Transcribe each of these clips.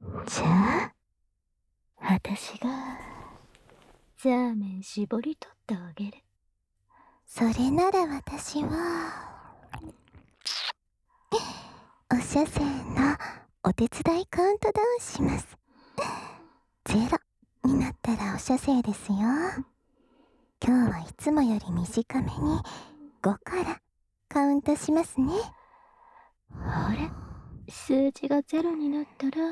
じゃあ、私が、ザーメン絞り取ってあげる。 それなら私は、お射精のお手伝いカウントダウンします。0になったらお射精ですよ。今日はいつもより短めに5からカウントしますね。 あれ、数字が0になったら、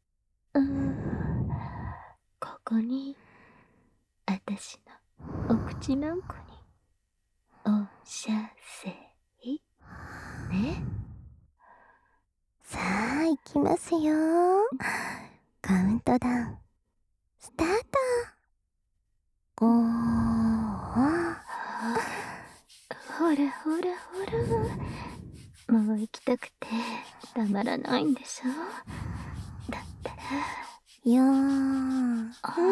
ここに、私のお口マンコに、お射精。ね。 さあ、行きますよ。カウントダウン、スタート。5、 ほらほらほら。もう行きたくてたまらないんでしょ。だったら、 4、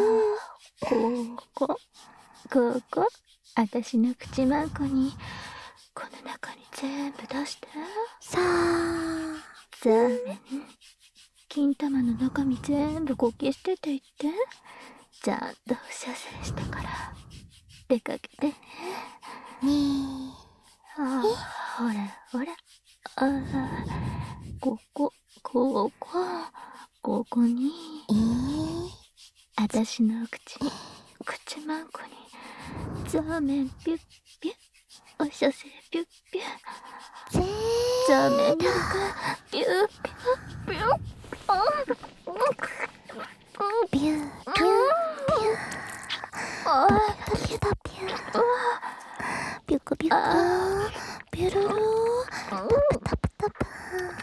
ここ、私の口マンコに、この中に全部出して。 さあ、 ザーメン、金玉の中身全部呼吸してて言って。ちゃんと射精したから出かけてね。 2、 ほらほら。ここに、私の口マンコに、ザーメンピュッピュッ、お射精ピュッピュッ、ザーメンミルクピュッピュッピュッ、 ピューピューピュー、ピュタピュー、ピュクピュク、ピュルルー、タプタプタプ。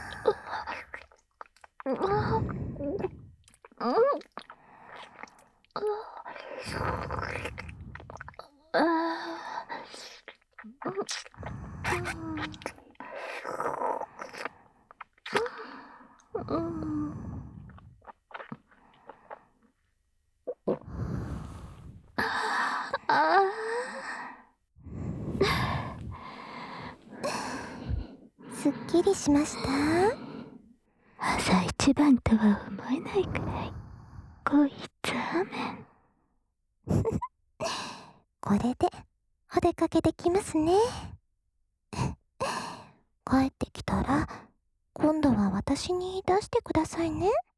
すっきりしました？ 朝一番とは思えないくらい濃いザーメン。 これでお出かけできますね。帰ってきたら今度は私に出してくださいね。